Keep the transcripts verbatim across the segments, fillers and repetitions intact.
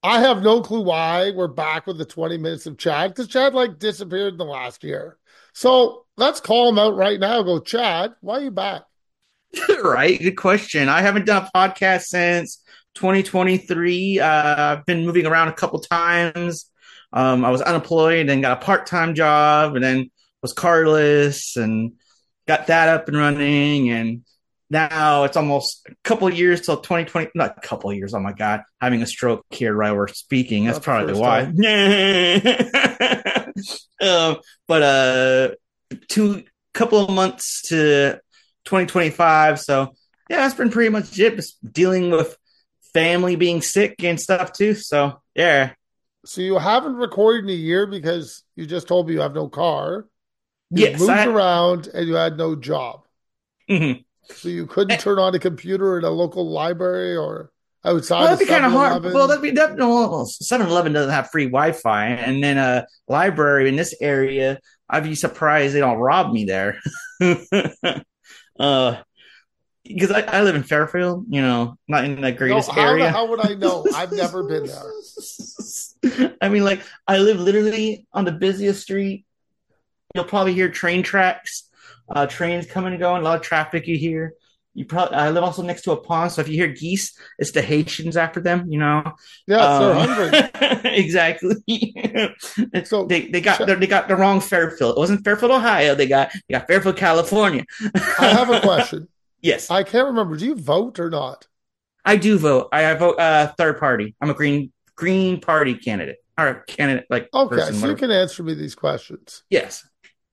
I have no clue why we're back with the twenty minutes of Chad because Chad like disappeared in the last year. So let's call him out right now. Go, Chad, why are you back? Right? Good question. I haven't done a podcast since twenty twenty-three. Uh, I've been moving around a couple times. Um, I was unemployed and got a part time job and then was carless and got that up and running. And now it's almost a couple of years till twenty twenty, not a couple of years. Oh my God, having a stroke here while we're speaking. That's Not the probably first why. time. um, but uh, two couple of months to twenty twenty-five. So yeah, that's been pretty much it. Just dealing with family being sick and stuff too. So yeah, So you haven't recorded in a year because you just told me you have no car. You've yes, moved I. around and you had no job. Mhm. So you couldn't turn on a computer in a local library or Well, outside of that'd be kind of Seven hard. Well, Eleven. that'd be that. Well, seven eleven doesn't have free Wi-Fi, and then a library in this area. I'd be surprised they don't rob me there. uh, because I, I live in Fairfield, you know, not in the No, greatest how the area. hell would I know? I've never been there. I mean, like I live literally on the busiest street. You'll probably hear train tracks, uh, trains coming and going. A lot of traffic you hear. You probably I live also next to a pond, so if you hear geese, it's the Haitians after them. You know, Yes, they're um, hungry. exactly. So they they Ch- got they got the wrong Fairfield. It wasn't Fairfield, Ohio. They got they got Fairfield, California. I have a question. Yes, I can't remember. Do you vote or not? I do vote. I vote uh, third party. I'm a green Green Party candidate or candidate like Okay, person, so you whatever. can answer me these questions. Yes.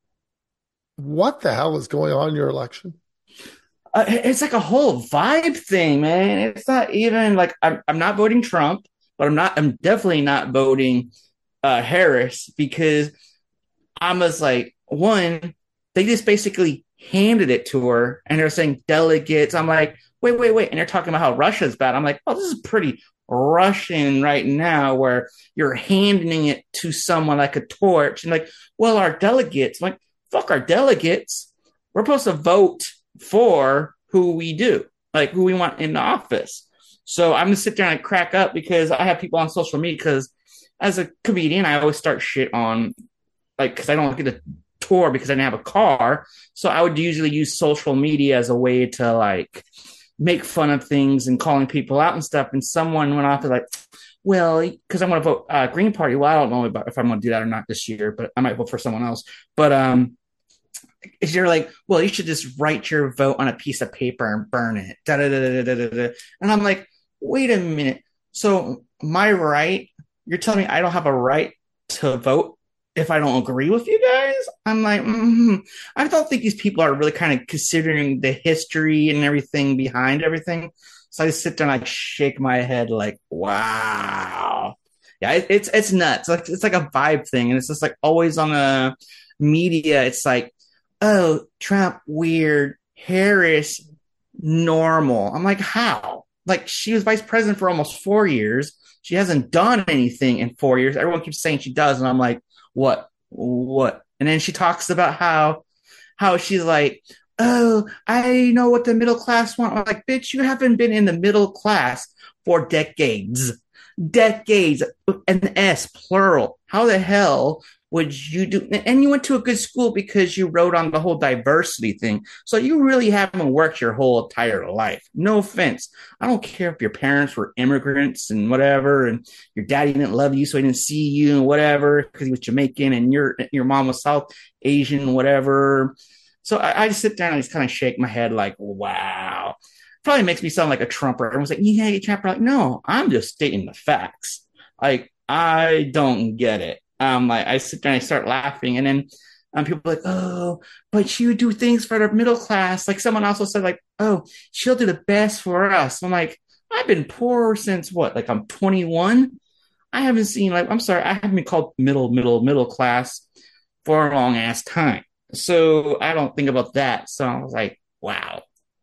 What the hell is going on in your election? Uh, it's like a whole vibe thing, man. It's not even like I'm I'm not voting Trump, but I'm not I'm definitely not voting uh Harris because I'm just like one, they just basically handed it to her and they're saying delegates. I'm like, wait, wait, wait. And they're talking about how Russia's bad. I'm like, oh, this is pretty Russian right now where you're handing it to someone like a torch and like, well, our delegates, I'm like, fuck our delegates. We're supposed to vote for who we do, like who we want in the office. So I'm gonna sit there and crack up because I have people on social media because as a comedian, I always start shit on like because I don't get a tour because I didn't have a car. So I would usually use social media as a way to like make fun of things and calling people out and stuff. And someone went off and like, well, because I'm going to vote uh, Green Party. Well, I don't know about if I'm going to do that or not this year, but I might vote for someone else. But um, if you're like, well, you should just write your vote on a piece of paper and burn it. Da, da, da, da, da, da. And I'm like, wait a minute. So my right, you're telling me I don't have a right to vote if I don't agree with you guys? I'm like, mm-hmm. I don't think these people are really kind of considering the history and everything behind everything. So I just sit there and I shake my head like, wow. Yeah, it, it's it's nuts. Like it's like a vibe thing, and it's just like always on the media. It's like, oh, Trump weird, Harris normal. I'm like, how? Like she was vice president for almost four years. She hasn't done anything in four years. Everyone keeps saying she does, and I'm like, what? What? And then she talks about how how she's like, oh, I know what the middle class want. I'm like, bitch, you haven't been in the middle class for decades. Decades. An S, plural. How the hell would you do? And you went to a good school because you wrote on the whole diversity thing. So you really haven't worked your whole entire life. No offense. I don't care if your parents were immigrants and whatever, and your daddy didn't love you, so he didn't see you and whatever because he was Jamaican and your your mom was South Asian, whatever. So I, I just sit down and just kind of shake my head like, wow. Probably makes me sound like a Trumper. Everyone's like, yeah, you Trumper. Like, no, I'm just stating the facts. Like, I don't get it. Um, like I sit there and I start laughing, and then um, people are like, oh, but she would do things for the middle class. Like someone also said, like, oh, she'll do the best for us. I'm like, I've been poor since what? Like I'm twenty-one. I haven't seen like I'm sorry, I haven't been called middle, middle, middle class for a long ass time. So I don't think about that. So I was like, wow.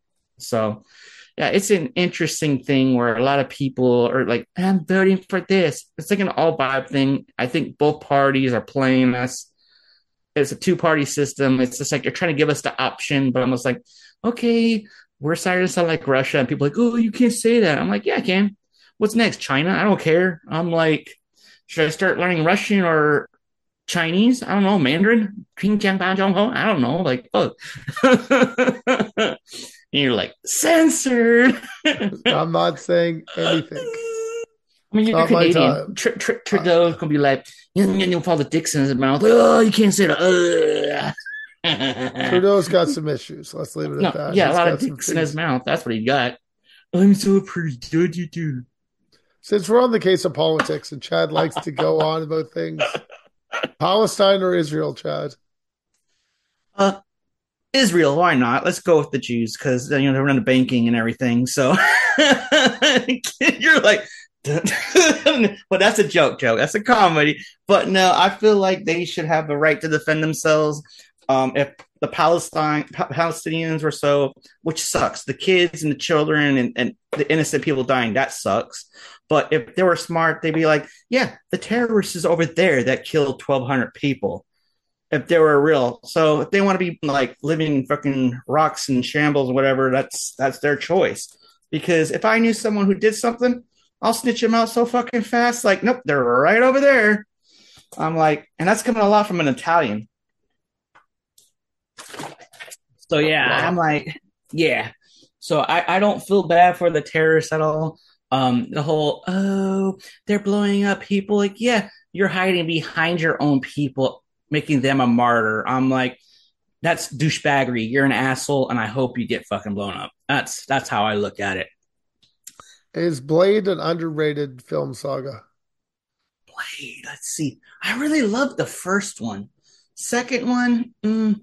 So yeah, it's an interesting thing where a lot of people are like, I'm voting for this. It's like an all vibe thing. I think both parties are playing us. It's a two party system. It's just like you're trying to give us the option, but I'm just like, okay, we're starting to sound like Russia. And people are like, oh, you can't say that. I'm like, yeah, I can. what's next? China? I don't care. I'm like, should I start learning Russian or Chinese? I don't know. Mandarin? I don't know. Like, oh. And you're like, censored. I'm not saying anything. I mean, It's you're not my Canadian. time. Tr- Tr- Trudeau's gonna be like, you know, all the dicks in his mouth. Oh, you can't say that. Trudeau's got some issues. Let's leave it at No, that. yeah, He's a lot got of some dicks in his things. mouth. That's what he got. I'm so pretty. What you do? Since we're on the case of politics and Chad likes to go on about things, Palestine or Israel, Chad? Uh, Israel, why not? Let's go with the Jews because you know they run the banking and everything. So you're like, but that's a joke, joke. That's a comedy. But no, I feel like they should have the right to defend themselves. Um, if the Palestine Palestinians were so, which sucks, the kids and the children and, and the innocent people dying, that sucks. But if they were smart, they'd be like, yeah, the terrorist is over there that killed twelve hundred people. If they were real, so if they want to be like living fucking rocks and shambles or whatever, that's that's their choice. Because if I knew someone who did something, I'll snitch them out so fucking fast. Like, nope, they're right over there. I'm like, and that's coming a lot from an Italian. So yeah, wow. I'm like, yeah. So I, I don't feel bad for the terrorists at all. Um, the whole, oh, they're blowing up people. Like, yeah, you're hiding behind your own people, making them a martyr. I'm like, that's douchebaggery. You're an asshole, and I hope you get fucking blown up. That's that's how I look at it. Is Blade an underrated film saga? Blade, let's see. I really loved the first one. Second one, mm,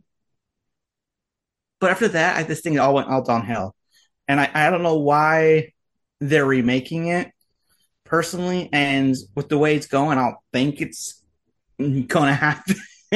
but after that, I just think it all went all downhill. And I, I don't know why they're remaking it personally. And with the way it's going, I don't think it's gonna happen.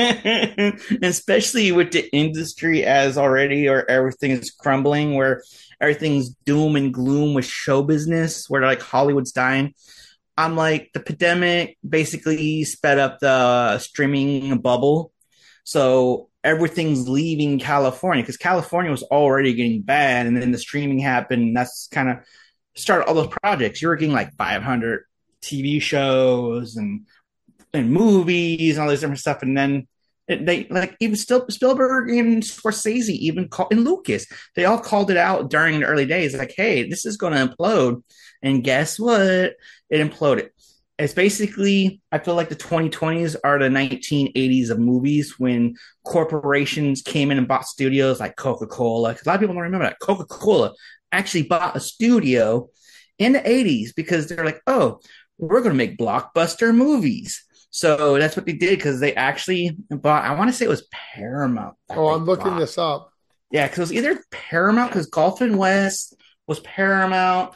Especially with the industry as already, or everything is crumbling, where everything's doom and gloom with show business, where like Hollywood's dying. I'm like, the pandemic basically sped up the streaming bubble. So everything's leaving California because California was already getting bad. And then the streaming happened. And that's kind of started all those projects. You were getting like five hundred T V shows and and movies and all this different stuff. And then it, they like even still Spielberg and Scorsese even called, and Lucas, they all called it out during the early days. Like, hey, this is going to implode. And guess what? It imploded. It's basically, I feel like the twenty twenties are the nineteen eighties of movies when corporations came in and bought studios like Coca-Cola. A lot of people don't remember that. Coca-Cola actually bought a studio in the eighties because they're like, oh, we're going to make blockbuster movies. So that's what they did because they actually bought, I want to say it was Paramount. Oh, I'm looking bought. this up. Yeah, because it was either Paramount, because Gulf and West was Paramount.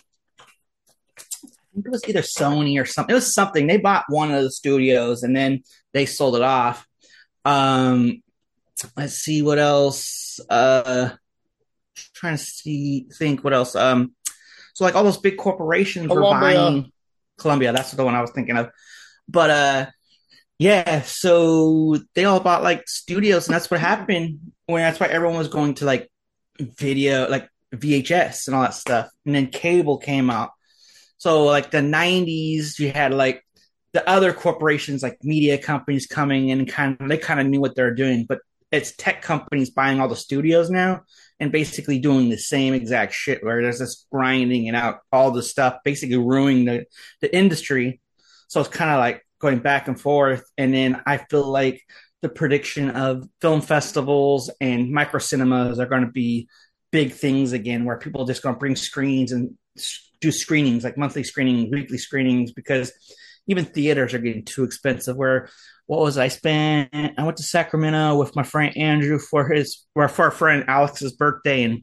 I think it was either Sony or something. It was something. They bought one of the studios and then they sold it off. Um, let's see what else. Uh, trying to see, think what else. Um, so like all those big corporations Columbia. were buying Columbia. That's the one I was thinking of. But uh, yeah, so they all bought like studios, and that's what happened. When that's why everyone was going to like video, like V H S and all that stuff. And then cable came out. So like the nineties, you had like the other corporations, like media companies coming in and kind of, they kind of knew what they were doing, but it's tech companies buying all the studios now and basically doing the same exact shit where there's this grinding and out all the stuff, basically ruining the, the industry. So it's kind of like going back and forth. And then I feel like the prediction of film festivals and micro cinemas are going to be big things again, where people are just going to bring screens and do screenings, like monthly screenings, weekly screenings, because even theaters are getting too expensive. Where, what was I spent? I went to Sacramento with my friend Andrew for his, or for our friend Alex's birthday in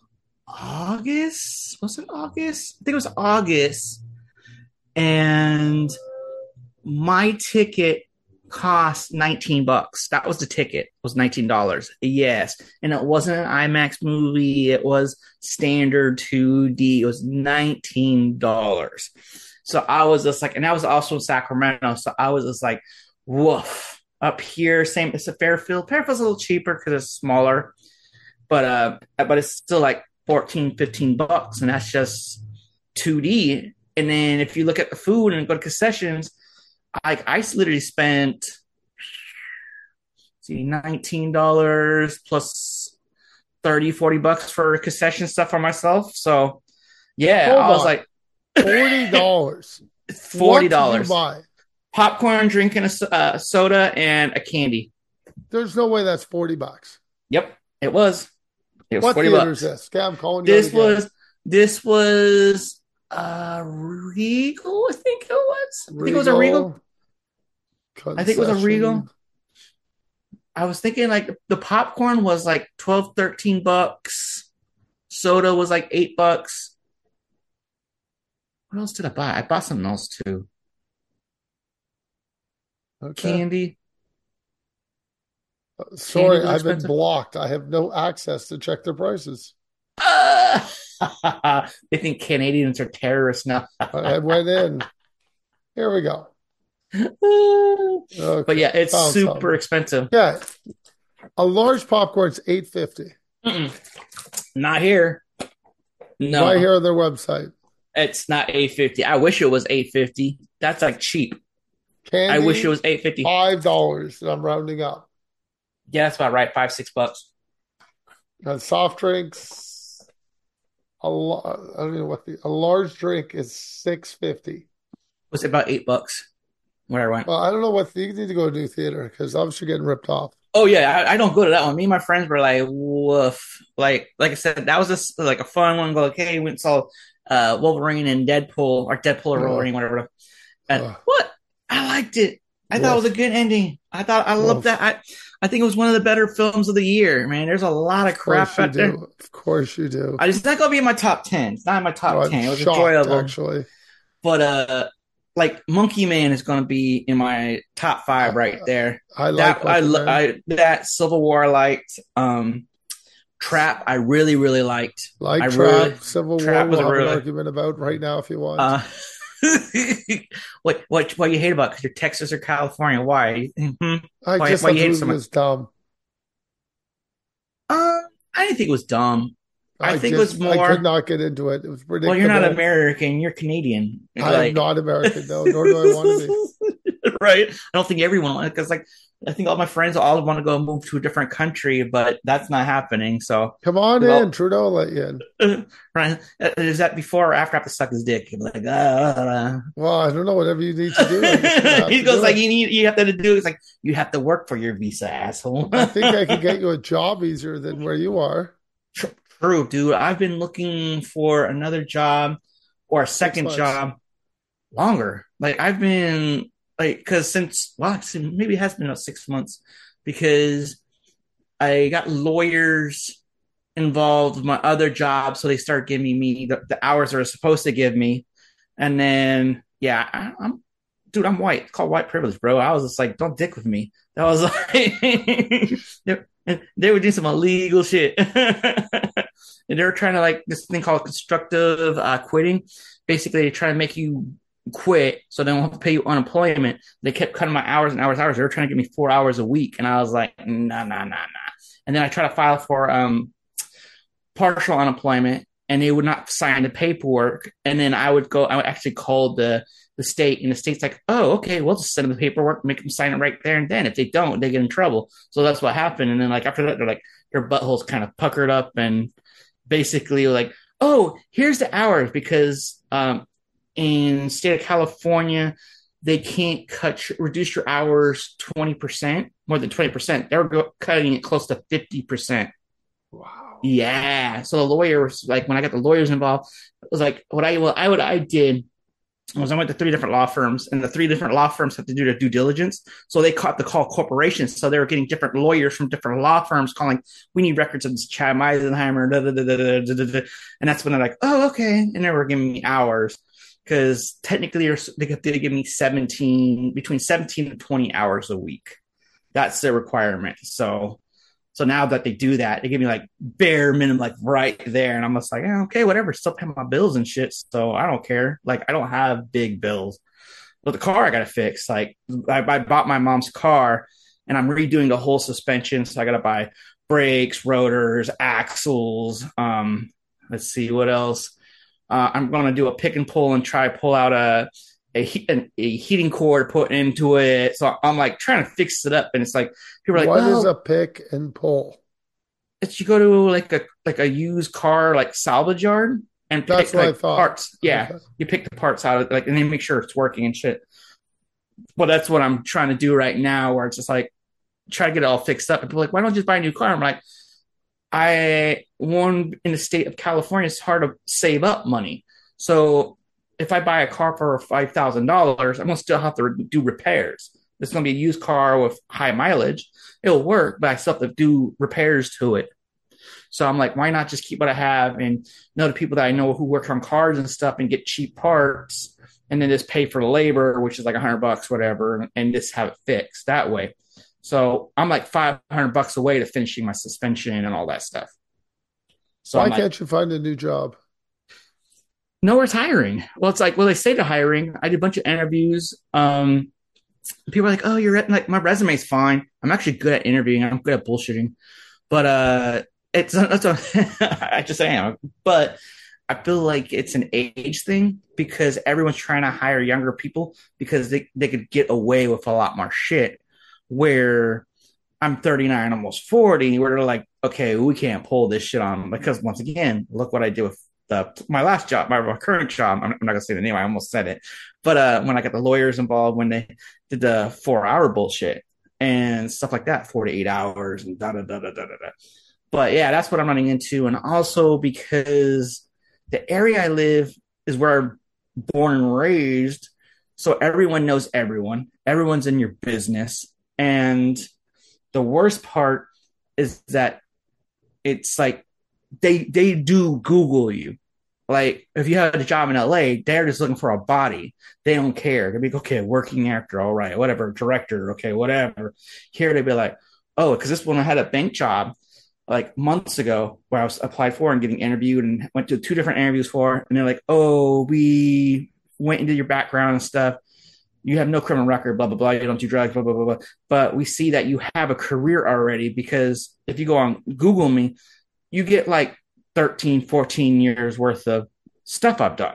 August. Was it August? I think it was August. And my ticket cost nineteen bucks. That was the ticket. It was nineteen dollars. Yes. And it wasn't an IMAX movie. It was standard two D. It was nineteen dollars. So I was just like, and that was also in Sacramento. So I was just like, woof. Up here, same. It's a Fairfield. Fairfield's a little cheaper because it's smaller. But uh, but it's still like fourteen, fifteen bucks. And that's just two D. And then if you look at the food and go to concessions, like I literally spent see nineteen dollars plus thirty, forty bucks for concession stuff for myself. So yeah, Hold I was on. like forty dollars. forty What did you dollars buy? Popcorn, drinking a uh, soda, and a candy. There's no way that's forty bucks. Yep, it was. It was What forty theater is bucks. this? Okay, I'm calling you out This again. was this was uh Regal, I think it was. I think it was a Regal. I think it was a Regal. Concession. I was thinking like the popcorn was like twelve, thirteen bucks. Soda was like eight bucks. What else did I buy? I bought something else too. Okay. Candy. Sorry, Candy was I've been expensive. blocked. I have no access to check their prices. Uh, they think Canadians are terrorists now. I went in. Here we go. But Okay, yeah, it's found super some. expensive. Yeah, a large popcorn's eight fifty. Mm-mm. Not here. No, Right here on their website. it's not eight fifty. I wish it was eight fifty. That's like cheap. Candy, I wish it was eight fifty. five dollars, and I'm rounding up. Yeah, that's about right. Five, six bucks. And soft drinks, a lo- I don't know what the a large drink is six fifty. Was it about eight bucks where I went? Well, I don't know what you need to go to theater because obviously you're getting ripped off. Oh yeah, I, I don't go to that one. Me and my friends were like, woof. Like, like I said, that was just like a fun one. Go like, hey, we went and saw uh, Wolverine and Deadpool, or Deadpool or Yeah. Wolverine, whatever. And Ugh. what? I liked it. I thought it was a good ending. I thought I loved Woof. that. I, I think it was one of the better films of the year. Man, there's a lot of Of course crap you out there. do. Of course you do. I, it's not gonna be in my top ten. It's not in my top Oh, I'm ten. It was shocked, enjoyable, actually. but uh, like Monkey Man is gonna be in my top five right there. I like That I, Monkey lo- Man. I that Civil War I liked. Um, Trap I really really liked. Like I Trap, really- Civil Trap War, was we'll a have really- an argument about right now if you want. Uh, what what what you hate about? Because you're Texas or California? Why? Hmm? I why- just why thought you the hate it movie so much? was dumb. Uh, I didn't think it was dumb. I think it just, was more- I could not get into it. It was predictable. Well, you're not American. You're Canadian. I'm Like- not American, no, nor do I want to be. Right? I don't think everyone because like I think all my friends all want to go move to a different country, but that's not happening. So Come on Well- in, Trudeau will let you in. right, is that before or after I have to suck his dick? You're like, ah. Well, I don't know, whatever you need to do. I guess you have he to goes do like, it. you need, you have to do. It's like you have to work for your visa, asshole. I think I could get you a job easier than where you are. True, dude. I've been looking for another job or a second months. job longer. Like I've been like because since well, actually, maybe it has been about six months because I got lawyers involved with my other job, so they start giving me the, the hours they're supposed to give me, and then yeah, I, I'm dude, I'm white. It's called white privilege, bro. I was just like, don't dick with me. That was like they, they were doing some illegal shit. And they were trying to like this thing called constructive uh, quitting. Basically, they try to make you quit so they won't pay you unemployment. They kept cutting my hours and hours and hours. They were trying to give me four hours a week. And I was like, nah, nah, nah, nah. And then I tried to file for um, partial unemployment and they would not sign the paperwork. And then I would go, I would actually call the, the state and the state's like, oh, okay, we'll just send them the paperwork, make them sign it right there and then. If they don't, they get in trouble. So that's what happened. And then like after that, they're like, their buttholes kind of puckered up and basically like, oh, here's the hours because um, in state of California, they can't cut reduce your hours twenty percent, more than twenty percent. They were go- cutting it close to fifty percent. Wow. Yeah. So the lawyer was like, when I got the lawyers involved, it was like, what I, what I, what I did was I went to three different law firms and the three different law firms have to do their due diligence. So they caught the call corporations. So they were getting different lawyers from different law firms calling, we need records of this Chad Meisenheimer. Da, da, da, da, da, da, da. And that's when they're like, oh, okay. And they were giving me hours because technically they have to give me seventeen, between seventeen and twenty hours a week. That's their requirement. So, so now that they do that, they give me like bare minimum, like right there. And I'm just like, yeah, okay, whatever. Still paying my bills and shit. So I don't care. Like, I don't have big bills. But the car I got to fix. Like, I, I bought my mom's car and I'm redoing the whole suspension. So I got to buy brakes, rotors, axles. Um, let's see what else. Uh, I'm going to do a pick and pull and try to pull out a a, heat, a a heating cord, put into it. So I'm like trying to fix it up, and it's like people are like, What is "Oh, a pick and pull? it's you go to like a like a used car like salvage yard and That's pick what I like thought. parts. Yeah, Okay. you pick the parts out of like and then make sure it's working and shit. Well, that's what I'm trying to do right now, where it's just like try to get it all fixed up. And people are like, why don't you just buy a new car? I'm like, I one in the state of California, it's hard to save up money. So if I buy a car for five thousand dollars, I'm gonna still have to do repairs. It's gonna be a used car with high mileage. It'll work, but I still have to do repairs to it. So I'm like, why not just keep what I have and know the people that I know who work on cars and stuff and get cheap parts and then just pay for the labor, which is like a hundred bucks, whatever, and just have it fixed that way. So I'm like five hundred bucks away to finishing my suspension and all that stuff. So Why I'm like, can't you find a new job? nowhere's hiring. Well, it's like, well, they say to hiring. I did a bunch of interviews. Um, people are like, oh, you're like, my resume's fine. I'm actually good at interviewing. I'm good at bullshitting. But uh, it's that's what I just am. But I feel like it's an age thing because everyone's trying to hire younger people because they, they could get away with a lot more shit. Where I'm thirty-nine, almost forty, where they're like, okay, we can't pull this shit on because once again, look what I did with the my last job, my, my current job. I'm, I'm not gonna say the name. I almost said it, but uh, when I got the lawyers involved, when they did the four hour bullshit and stuff like that, four to eight hours and da da da da da da. But yeah, that's what I'm running into. And also because the area I live is where I'm born and raised. So everyone knows everyone. Everyone's in your business. And the worst part is that it's like they they do Google you. Like if you have a job in L A, they're just looking for a body. They don't care. They'll be like, okay, working actor, all right, whatever, director, okay, whatever. Here they'd be like, oh, because this one I had a bank job like months ago where I was applied for and getting interviewed and went to two different interviews for, and they're like, oh, we went into your background and stuff. You have no criminal record, blah, blah, blah. You don't do drugs, blah, blah, blah, blah. But we see that you have a career already because if you go on Google me, you get like thirteen, fourteen years worth of stuff I've done.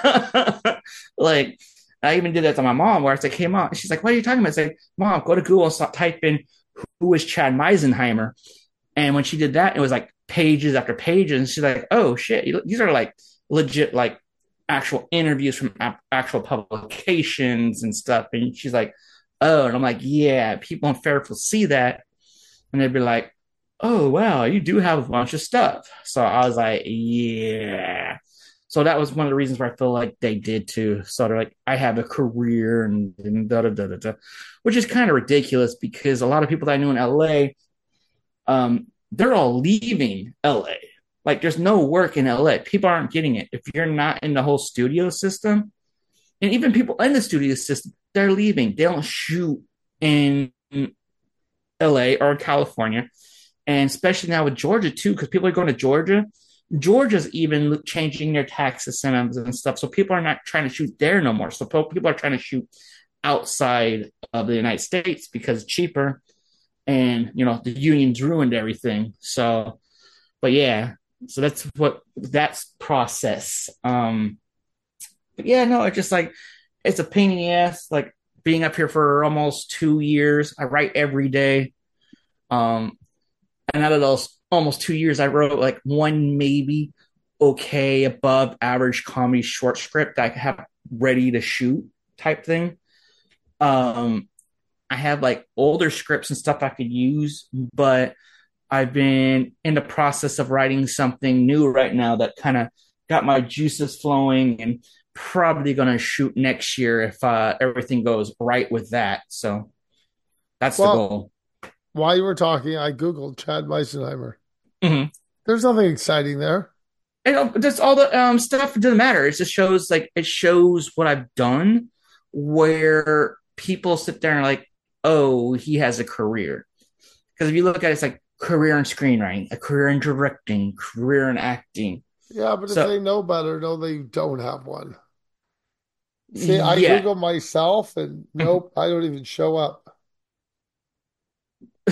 Like, I even did that to my mom where I said, came out. She's like, what are you talking about? I said, Mom, go to Google and start typing who is Chad Meisenheimer. And when she did that, it was like pages after pages. And she's like, oh, shit. These are like legit, like actual interviews from actual publications and stuff. And she's like, oh. And I'm like, yeah, people in Fairfield see that. And they'd be like, oh, wow, you do have a bunch of stuff. So I was like, yeah. So that was one of the reasons where I feel like they did too. So they're like, I have a career and, and da da da da da, which is kind of ridiculous because a lot of people that I knew in L A, um, they're all leaving L A. Like, there's no work in L A. People aren't getting it. If you're not in the whole studio system, and even people in the studio system, they're leaving. They don't shoot in L A or California. And especially now with Georgia, too, because people are going to Georgia. Georgia's even changing their tax incentives and stuff. So people are not trying to shoot there no more. So people are trying to shoot outside of the United States because it's cheaper. And, you know, the unions ruined everything. So, but yeah, so that's what that's process. Um, but yeah, no, it's just like, it's a pain in the ass, like being up here for almost two years. I write every day. Um, and out of those almost two years, I wrote like one maybe okay above average comedy short script that I have ready to shoot type thing. Um, I have like older scripts and stuff I could use, but I've been in the process of writing something new right now that kind of got my juices flowing and probably going to shoot next year if uh, everything goes right with that. So that's the Well, goal. while you were talking, I Googled Chad Meisenheimer. Mm-hmm. There's nothing exciting there. And just all the um, stuff doesn't matter. It just shows like it shows what I've done where people sit there and like, oh, he has a career. Because if you look at it, it's like career in screenwriting, a career in directing, career in acting. Yeah, but if So they know better, no, they don't have one. See, I yeah, Google myself and nope, I don't even show up.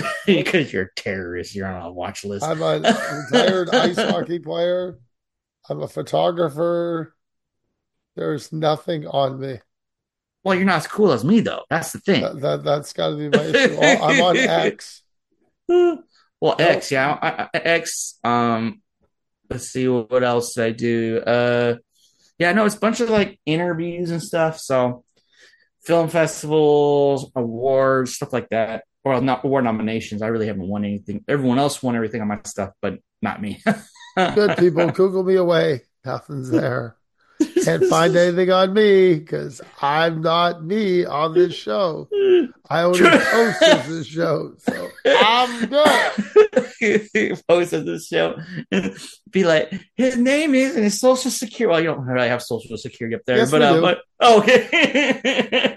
because you're a terrorist, you're on a watch list. I'm a retired ice hockey player. I'm a photographer. There's nothing on me. Well, you're not as cool as me, though. That's the thing. That, that that's got to be my issue. Oh, I'm on X. Well, No, X, yeah, I, I, X. Um, let's see what else I do. Uh, yeah, no, it's a bunch of like interviews and stuff. So film festivals, awards, stuff like that. Well, not award nominations. I really haven't won anything. Everyone else won everything on my stuff, but not me. good people, Google me away. Nothing's there. Can't find anything on me because I'm not me on this show. I only post as this show, so I'm good. Post as this show, be like, his name is and his social security. Well, you don't really have social security up there, Yes, but we uh, do. but oh, okay.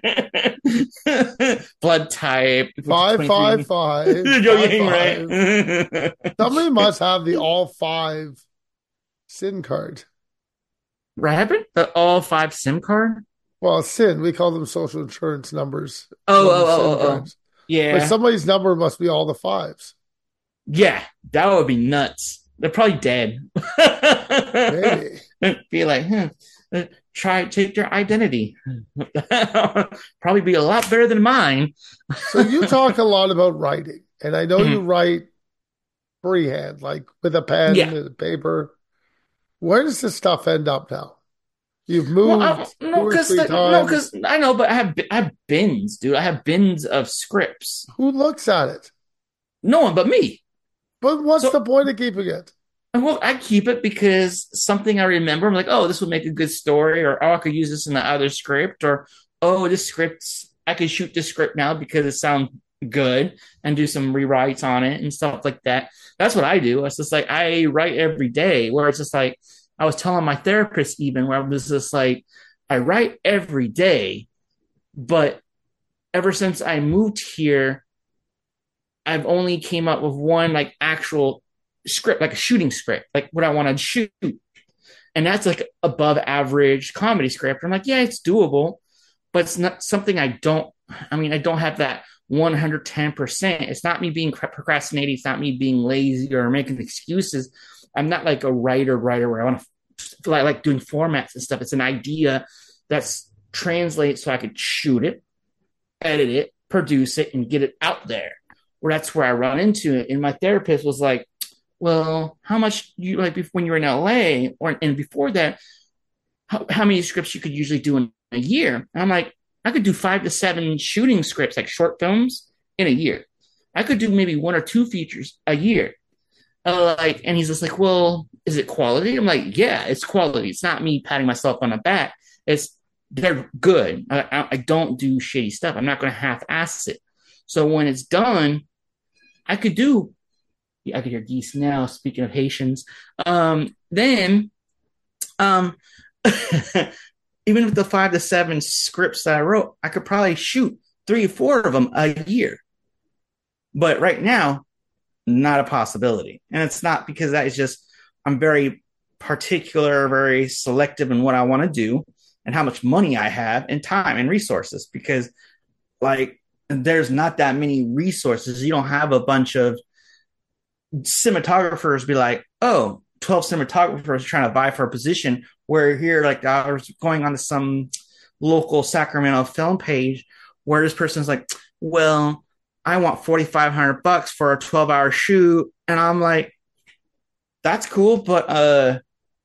Blood type Five, five, five. You're five, joking, five. right? Somebody must have the all five SIN card. Rabbit, the all five SIM card. Well, SIN, we call them social insurance numbers. Oh, One oh, SIN oh, oh, oh. cards. But Yeah, somebody's number must be all the fives. yeah, that would be nuts. They're probably dead. Maybe. Be like, hmm, uh, try take their identity. Probably be a lot better than mine. So you talk a lot about writing, and I know you Mhm. write freehand, like with a pen Yeah. and paper. Where does this stuff end up now? You've Well, moved I, two no, or because three no, times. because I know, but I have I have bins, dude. I have bins of scripts. Who looks at it? No one but me. But what's So the point of keeping it? well, I keep it because something I remember. I'm like, oh, this would make a good story, or oh, I could use this in the other script, or oh, this script I could shoot this script now because it sounds good and do some rewrites on it and stuff like that. That's what I do. It's just like I write every day. Where it's just like I was telling my therapist even where I was just like I write every day, but ever since I moved here, I've only came up with one like actual script, like a shooting script, like what I want to shoot. And that's like above average comedy script. I'm like, yeah, it's doable, but it's not something I don't, I mean, I don't have that one hundred ten percent. It's not me being procrastinating. It's not me being lazy or making excuses. I'm not like a writer writer where I want to like, like doing formats and stuff. It's an idea that's translates so I could shoot it, edit it, produce it, and get it out there. Where that's where I run into it. And my therapist was like, well, how much you like when you were in L A or and before that, how, how many scripts you could usually do in a year? And I'm like, I could do five to seven shooting scripts, like short films, in a year. I could do maybe one or two features a year. Uh, like, and he's just like, well, is it quality? I'm like, yeah, it's quality. It's not me patting myself on the back. It's they're good. I, I, I don't do shitty stuff. I'm not going to half-ass it. So when it's done, I could do. I could hear geese now. Speaking of Haitians, um, then, um, even with the five to seven scripts that I wrote, I could probably shoot three or four of them a year. But right now, not a possibility, and it's not because that is just I'm very particular, very selective in what I want to do and how much money I have and time and resources. Because, like, there's not that many resources. You don't have a bunch of cinematographers be like, oh, twelve cinematographers trying to vie for a position. Where here, like, I was going on to some local Sacramento film page where this person's like, well, I want forty-five hundred bucks for a twelve hour shoot. And I'm like, that's cool, but uh,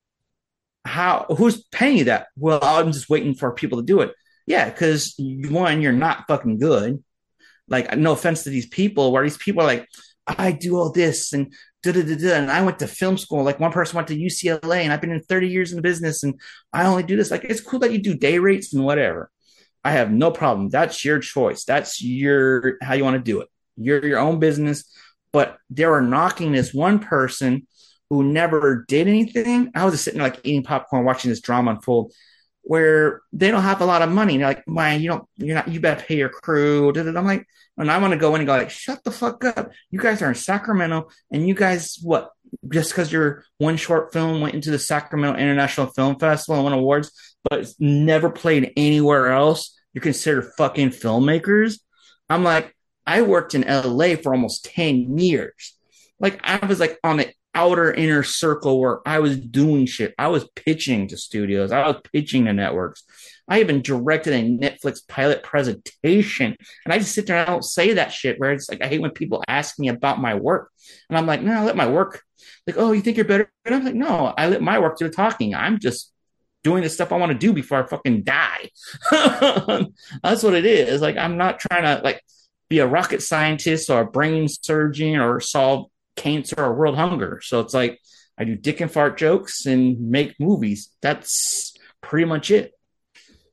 how, who's paying you that? Well, I'm just waiting for people to do it. Yeah, because one, you're not fucking good. Like, no offense to these people, where these people are like, I do all this and da da da da. And I went to film school. Like, one person went to U C L A, and I've been in thirty years in the business, and I only do this. Like, it's cool that you do day rates and whatever. I have no problem. That's your choice. That's your how you want to do it. You're your own business. But they were knocking this one person who never did anything. I was just sitting there like eating popcorn, watching this drama unfold, where they don't have a lot of money. And they're like, man, you don't, you're not, you better pay your crew. I'm like, and I want to go in and go like, shut the fuck up. You guys are in Sacramento, and you guys, what, just because your one short film went into the Sacramento International Film Festival and won awards, but it's never played anywhere else, you're considered fucking filmmakers? I'm like, I worked in L A for almost ten years. Like, I was like on the outer inner circle where I was doing shit. I was pitching to studios. I was pitching to networks. I even directed a Netflix pilot presentation. And I just sit there and I don't say that shit where it's like, I hate when people ask me about my work. And I'm like, no, I let my work. Like, oh, you think you're better? And I'm like, no, I let my work do the talking. I'm just doing the stuff I want to do before I fucking die. That's what it is. Like, I'm not trying to like be a rocket scientist or a brain surgeon or solve cancer or world hunger. So it's like I do dick and fart jokes and make movies. That's pretty much it.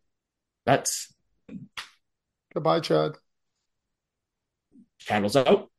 That's Goodbye, Chad. Channels out.